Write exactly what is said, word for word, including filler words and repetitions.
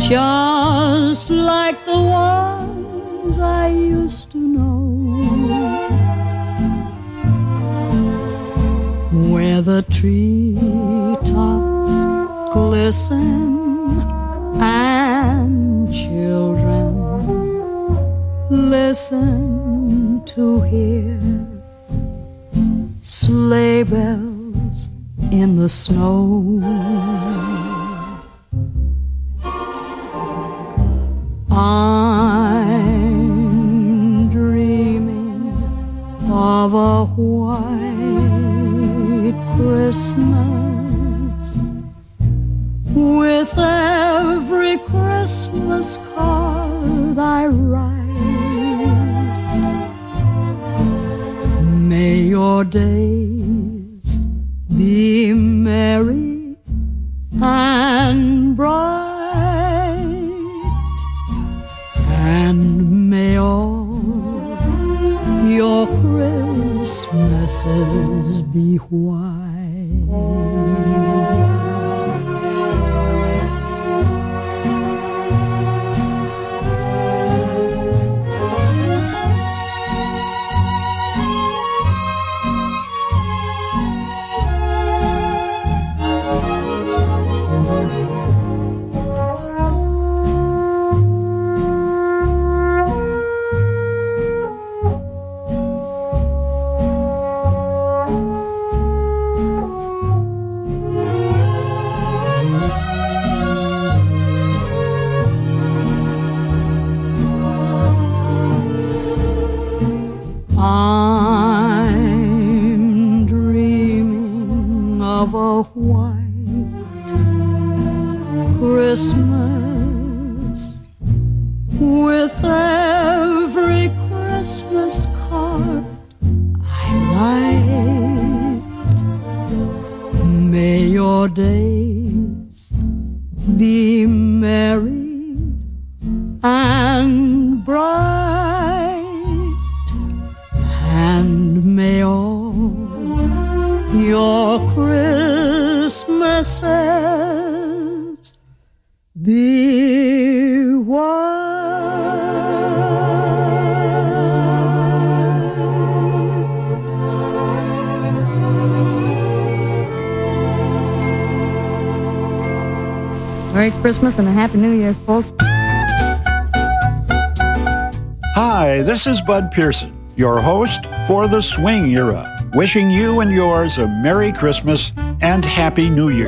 just like the ones I used to know, where the treetops glisten and children listen to hear sleigh bells in the snow. I'm dreaming of a white Christmas, with every Christmas card I write. May your days be merry and bright, and may all your Christmases be white. I'm dreaming of a white Christmas, with every Christmas card I write. May your days be merry and bright, and may all your Christmases be white. Merry Christmas and a Happy New Year, folks. Hi, this is Bud Pearson, your host for the Swing Era, wishing you and yours a Merry Christmas and Happy New Year.